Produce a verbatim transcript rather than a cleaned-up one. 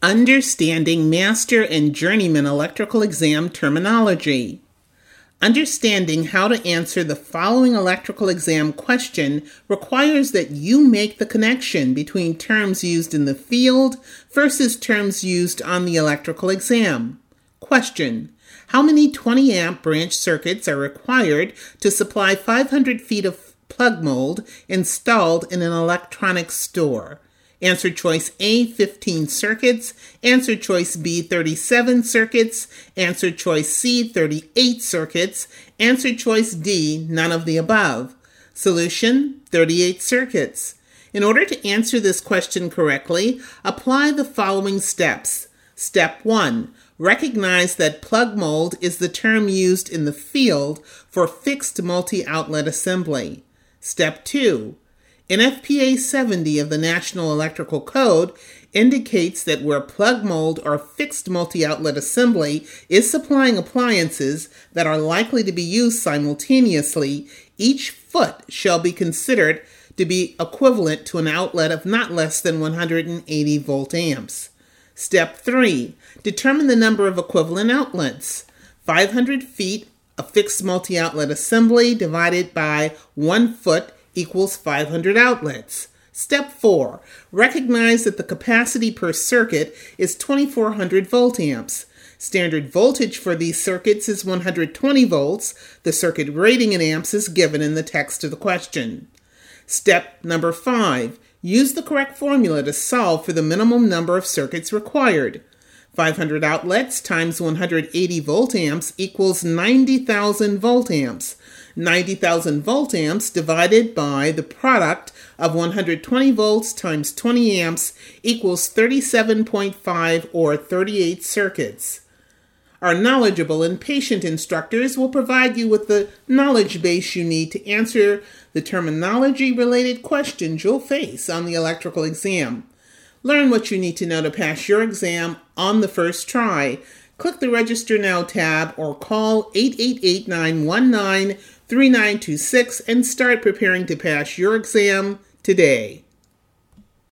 Understanding Master and Journeyman Electrical Exam Terminology. Understanding how to answer the following electrical exam question requires that you make the connection between terms used in the field versus terms used on the electrical exam. Question: how many twenty amp branch circuits are required to supply five hundred feet of plug mold installed in an electronics store? Answer choice A, fifteen circuits. Answer choice B, thirty-seven circuits. Answer choice C, thirty-eight circuits. Answer choice D, none of the above. Solution: thirty-eight circuits. In order to answer this question correctly, apply the following steps. Step one. Recognize that plug mold is the term used in the field for fixed multi-outlet assembly. Step two. N F P A seventy of the National Electrical Code indicates that where plug mold or fixed multi-outlet assembly is supplying appliances that are likely to be used simultaneously, each foot shall be considered to be equivalent to an outlet of not less than one hundred eighty volt amps. Step three. Determine the number of equivalent outlets. five hundred feet of fixed multi-outlet assembly divided by one foot equals five hundred outlets. Step four. Recognize that the capacity per circuit is twenty-four hundred volt amps. Standard voltage for these circuits is one hundred twenty volts. The circuit rating in amps is given in the text of the question. Step number five. Use the correct formula to solve for the minimum number of circuits required. five hundred outlets times one hundred eighty volt amps equals ninety thousand volt amps. ninety thousand volt amps divided by the product of one hundred twenty volts times twenty amps equals thirty-seven point five or thirty-eight circuits. Our knowledgeable and patient instructors will provide you with the knowledge base you need to answer the terminology-related questions you'll face on the electrical exam. Learn what you need to know to pass your exam on the first try. Click the Register Now tab or call eight eight eight, nine one nine, three nine two six and start preparing to pass your exam today.